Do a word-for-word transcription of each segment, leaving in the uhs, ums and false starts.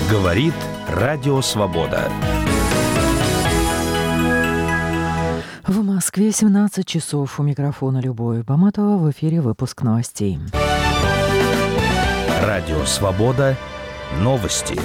Говорит Радио Свобода. В Москве семнадцать часов. У микрофона Любовь Баматова. В эфире выпуск новостей. Радио Свобода. Новости.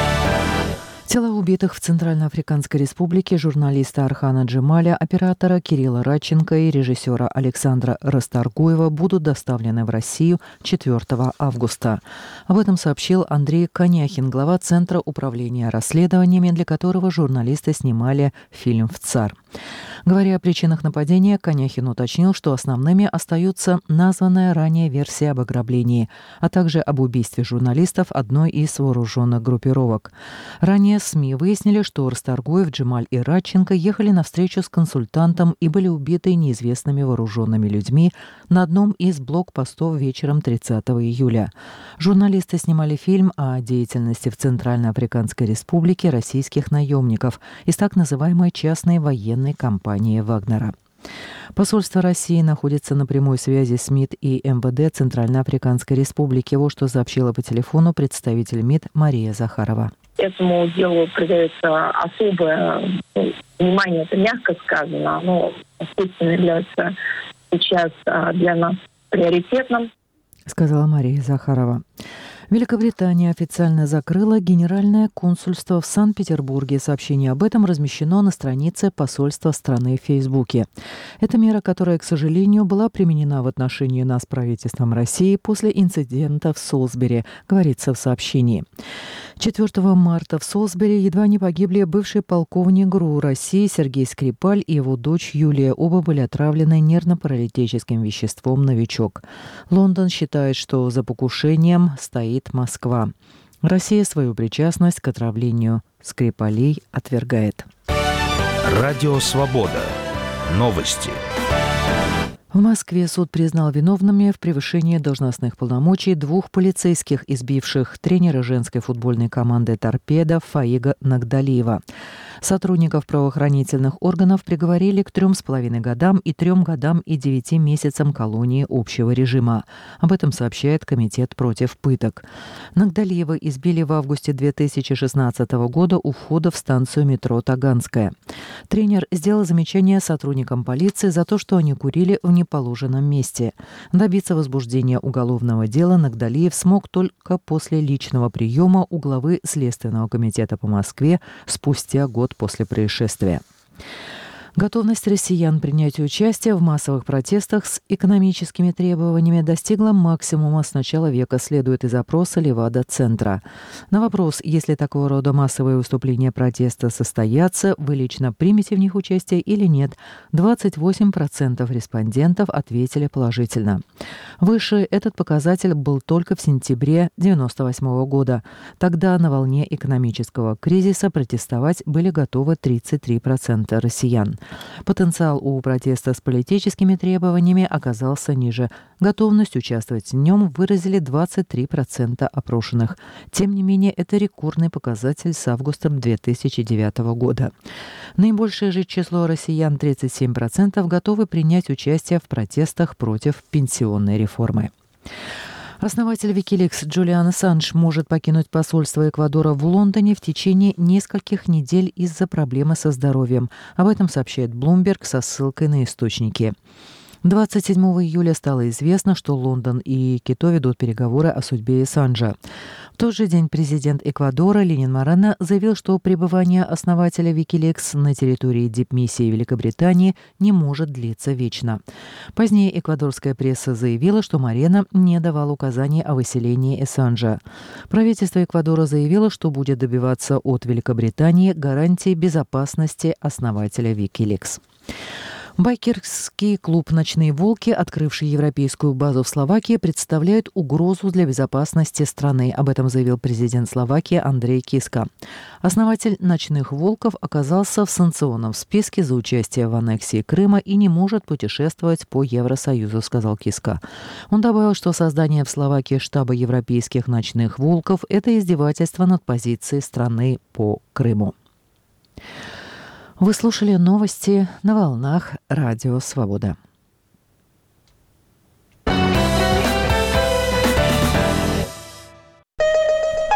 Тела убитых в Центральноафриканской Республике журналиста Архана Джемаля, оператора Кирилла Радченко и режиссера Александра Расторгуева будут доставлены в Россию четвёртого августа. Об этом сообщил Андрей Коняхин, глава Центра управления расследованиями, для которого журналисты снимали фильм в ЦАР. Говоря о причинах нападения, Коняхин уточнил, что основными остаются названная ранее версия об ограблении, а также об убийстве журналистов одной из вооруженных группировок. Ранее СМИ выяснили, что Расторгуев, Джемаль и Радченко ехали на встречу с консультантом и были убиты неизвестными вооруженными людьми на одном из блокпостов вечером тридцатого июля. Журналисты снимали фильм о деятельности в Центральноафриканской Республике российских наемников из так называемой частной военной компании «Вагнера». Посольство России находится на прямой связи с МИД и эм вэ дэ Центральноафриканской Республики. Вот что сообщила по телефону представитель МИД Мария Захарова. Этому делу придается особое ну, внимание, это мягко сказано, но, естественно, является сейчас для нас приоритетным, сказала Мария Захарова. Великобритания официально закрыла Генеральное консульство в Санкт-Петербурге. Сообщение об этом размещено на странице посольства страны в Фейсбуке. Это мера, которая, к сожалению, была применена в отношении нас правительством России после инцидента в Солсбери, говорится в сообщении. четвёртого марта в Солсбери едва не погибли бывший полковник ГРУ России Сергей Скрипаль и его дочь Юлия. Оба были отравлены нервно-паралитическим веществом «Новичок». Лондон считает, что за покушением стоит Москва. Россия свою причастность к отравлению Скрипалей отвергает. Радио Свобода. Новости. В Москве суд признал виновными в превышении должностных полномочий двух полицейских, избивших тренера женской футбольной команды «Торпедо» Фаига Нагдалиева. Сотрудников правоохранительных органов приговорили к трем с половиной годам и трем годам и девяти месяцам колонии общего режима. Об этом сообщает Комитет против пыток. Нагдалиева избили в августе две тысячи шестнадцатого года у входа в станцию метро Таганская. Тренер сделал замечание сотрудникам полиции за то, что они курили в неположенном месте. Добиться возбуждения уголовного дела Нагдалиев смог только после личного приема у главы Следственного комитета по Москве спустя год после происшествия. Готовность россиян принять участие в массовых протестах с экономическими требованиями достигла максимума с начала века, следует из опроса Левада-центра. На вопрос, если такого рода массовые выступления протеста состоятся, вы лично примете в них участие или нет, двадцать восемь процентов респондентов ответили положительно. Выше этот показатель был только в сентябре девяносто восьмого года. Тогда на волне экономического кризиса протестовать были готовы тридцать три процента россиян. Потенциал у протеста с политическими требованиями оказался ниже. Готовность участвовать в нем выразили двадцать три процента опрошенных. Тем не менее, это рекордный показатель с августа две тысячи девятого года. Наибольшее же число россиян, тридцать семь процентов, готовы принять участие в протестах против пенсионной реформы. Основатель Wikileaks Джулиан Ассанж может покинуть посольство Эквадора в Лондоне в течение нескольких недель из-за проблемы со здоровьем. Об этом сообщает Bloomberg со ссылкой на источники. двадцать седьмого июля стало известно, что Лондон и Кито ведут переговоры о судьбе Ассанжа. В тот же день президент Эквадора Ленин Морено заявил, что пребывание основателя Wikileaks на территории дипмиссии Великобритании не может длиться вечно. Позднее эквадорская пресса заявила, что Морено не давал указаний о выселении Ассанжа. Правительство Эквадора заявило, что будет добиваться от Великобритании гарантий безопасности основателя Wikileaks. Байкерский клуб «Ночные волки», открывший европейскую базу в Словакии, представляет угрозу для безопасности страны. Об этом заявил президент Словакии Андрей Киска. Основатель «Ночных волков» оказался в санкционном списке за участие в аннексии Крыма и не может путешествовать по Евросоюзу, сказал Киска. Он добавил, что создание в Словакии штаба европейских «Ночных волков» – это издевательство над позицией страны по Крыму. Вы слушали новости на волнах Радио Свобода.